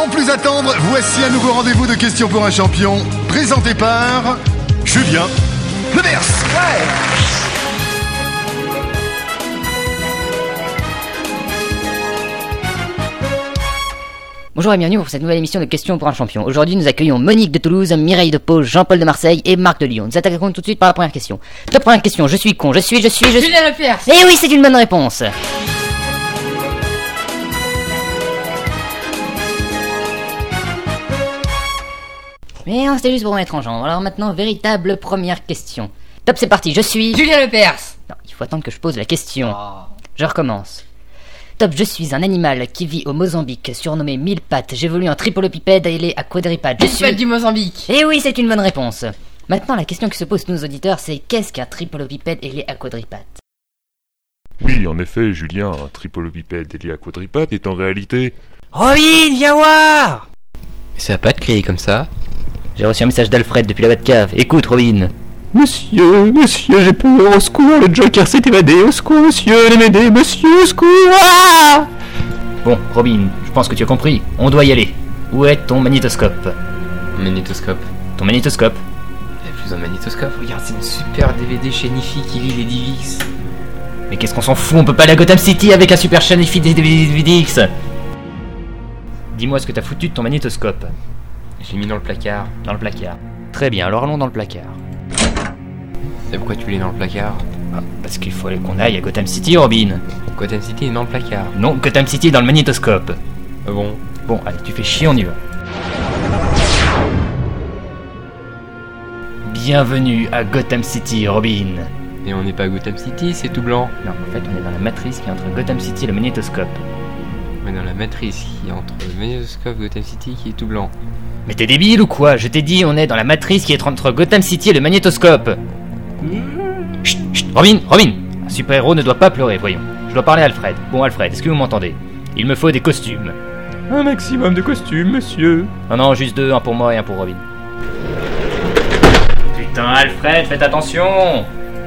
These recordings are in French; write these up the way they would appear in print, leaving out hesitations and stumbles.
Sans plus attendre, voici un nouveau rendez-vous de questions pour un champion, présenté par Julien Lepers. Bonjour et bienvenue pour cette nouvelle émission de questions pour un champion. Aujourd'hui, nous accueillons Monique de Toulouse, Mireille de Pau, Jean-Paul de Marseille et Marc de Lyon. Nous attaquerons tout de suite par la première question. Top première question, je suis con, je suis... Julien Lepers. Eh oui, c'est une bonne réponse. Mais non, c'était juste pour mettre en genre. Alors maintenant, véritable première question. Top, c'est parti, je suis... Julien Lepers. Non, il faut attendre que je pose la question. Je recommence. Top, je suis un animal qui vit au Mozambique, surnommé mille pattes. J'évolue en tripolopipède et à quadripède. Je suis... du Mozambique. Eh oui, c'est une bonne réponse. Maintenant, la question qui se pose tous nos auditeurs, c'est qu'est-ce qu'un tripolopipède ailé à quadripède? Oui, en effet, Julien, un tripolopipède ailé à quadripède est en réalité... Robin, viens voir! Mais ça va pas te crier comme ça. J'ai reçu un message d'Alfred depuis la Batcave. Écoute, Robin. Monsieur, j'ai peur, au secours, le Joker s'est évadé, au secours, monsieur, allez m'aider, monsieur, au secours, ah! Bon, Robin, je pense que tu as compris. On doit y aller. Où est ton magnétoscope? Magnétoscope. Ton magnétoscope? Il y a plus un magnétoscope, regarde, c'est une super DVD chez Nifi qui lit les Divix. Mais qu'est-ce qu'on s'en fout, on peut pas aller à Gotham City avec un super Shanifi des DVDX. Dis-moi ce que t'as foutu de ton magnétoscope. Je l'ai mis dans le placard. Dans le placard. Très bien, alors allons dans le placard. Et pourquoi tu l'es dans le placard? Parce qu'il faut qu'on aille à Gotham City, Robin. Gotham City est dans le placard. Non, Gotham City est dans le magnétoscope. Ah bon? Bon, allez, tu fais chier, on y va. Bienvenue à Gotham City, Robin. Et on n'est pas à Gotham City, c'est tout blanc. Non, en fait, on est dans la matrice qui est entre Gotham City et le magnétoscope. On est dans la matrice qui est entre le magnétoscope et Gotham City qui est tout blanc. Mais t'es débile ou quoi? Je t'ai dit, on est dans la matrice qui est entre Gotham City et le magnétoscope. Chut, chut, Robin, un super-héros ne doit pas pleurer, voyons. Je dois parler à Alfred. Bon, Alfred, est-ce que vous m'entendez? Il me faut des costumes. Un maximum de costumes, monsieur. Non, juste deux, un pour moi et un pour Robin. Putain, Alfred, faites attention!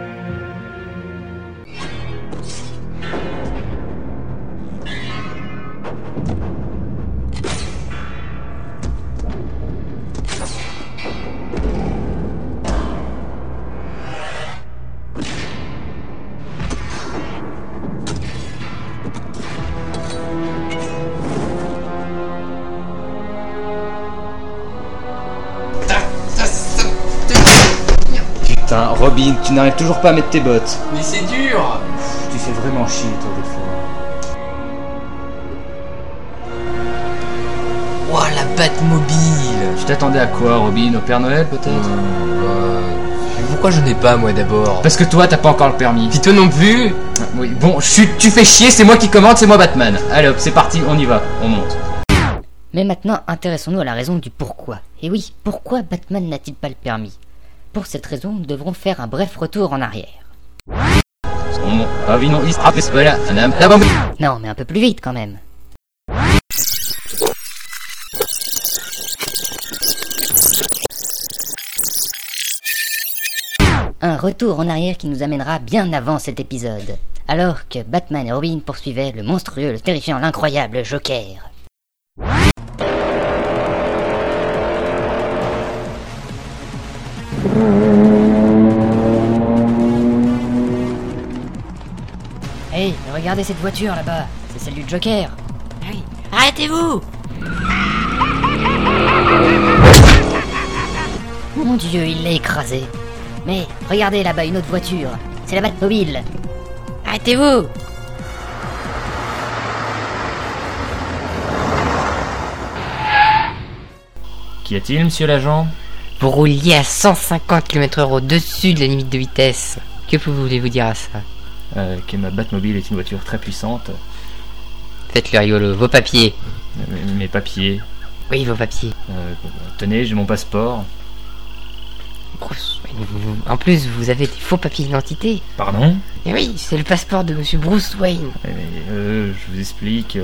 Putain, Robin, tu n'arrives toujours pas à mettre tes bottes. Mais c'est dur. Tu fais vraiment chier, toi, des fois. Oh, la Batmobile. Tu t'attendais à quoi, Robin? Au Père Noël, peut-être? Pourquoi je n'ai pas, moi, d'abord? Parce que toi, t'as pas encore le permis. Puis toi non plus. Oui, bon, chut, tu fais chier, c'est moi qui commande, c'est moi Batman. Allez hop, c'est parti, on y va, on monte. Mais maintenant, intéressons-nous à la raison du pourquoi. Et oui, pourquoi Batman n'a-t-il pas le permis? Pour cette raison, nous devrons faire un bref retour en arrière. Non, mais un peu plus vite quand même. Un retour en arrière qui nous amènera bien avant cet épisode, alors que Batman et Robin poursuivaient le monstrueux, le terrifiant, l'incroyable Joker. Hey, regardez cette voiture là-bas, c'est celle du Joker. Ah oui. Arrêtez-vous! Mon Dieu, il l'a écrasé. Mais regardez là-bas une autre voiture, c'est la Batmobile. Arrêtez-vous! Qu'y a-t-il, monsieur l'agent? Vous rouliez à 150 km/h au-dessus de la limite de vitesse. Que voulez-vous dire à ça? Que ma Batmobile est une voiture très puissante. Faites le rigolo. Vos papiers. Mes papiers. Oui, vos papiers. Tenez, j'ai mon passeport. Bruce Wayne, en plus, vous avez des faux papiers d'identité. Pardon? Et oui, c'est le passeport de monsieur Bruce Wayne. Je vous explique.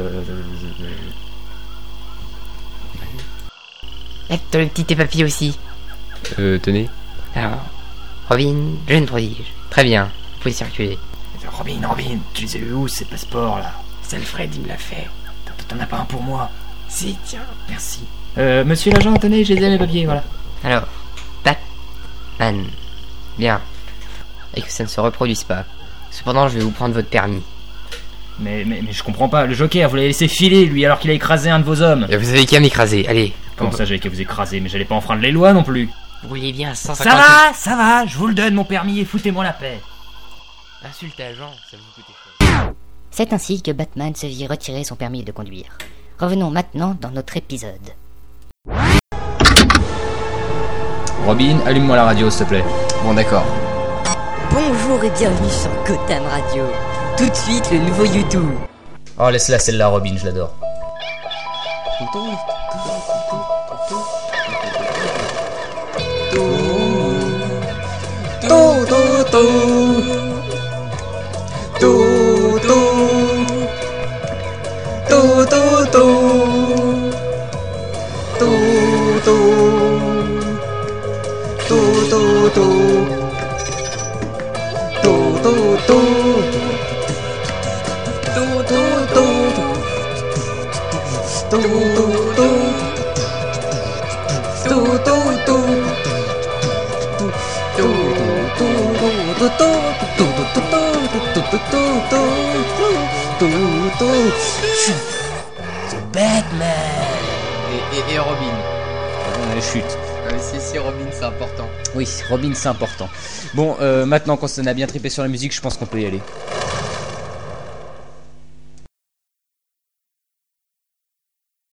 T'as le petit tes papiers aussi. Tenez. Alors, Robin, jeune prodige. Très bien, vous pouvez circuler. Robin, tu les as eu où ces passeports là? C'est Alfred, il me l'a fait. T'en as pas un pour moi? Si, tiens, merci. Monsieur l'agent, tenez, j'ai mes papiers, voilà. Alors, Batman. Bien. Et que ça ne se reproduise pas. Cependant, je vais vous prendre votre permis. Mais je comprends pas, le Joker, vous l'avez laissé filer, lui, alors qu'il a écrasé un de vos hommes. Et vous avez qu'à m'écraser, allez. Comment ça, j'avais qu'à vous écraser? Mais j'allais pas enfreindre les lois non plus. Vous rouliez bien à 150... Ça va, je vous le donne, mon permis, et foutez-moi la paix. Insulte agent, ça vous coûte cher. C'est ainsi que Batman se vit retirer son permis de conduire. Revenons maintenant dans notre épisode. Robin, allume-moi la radio, s'il te plaît. Bon, d'accord. Bonjour et bienvenue sur Gotham Radio. Tout de suite, le nouveau YouTube. Oh, laisse-la, celle-là, Robin, je l'adore. Batman. Et Robin. Chut. Si, Robin, c'est important. Oui, Robin, c'est important. Bon, maintenant qu'on s'en a bien trippé sur la musique, je pense qu'on peut y aller.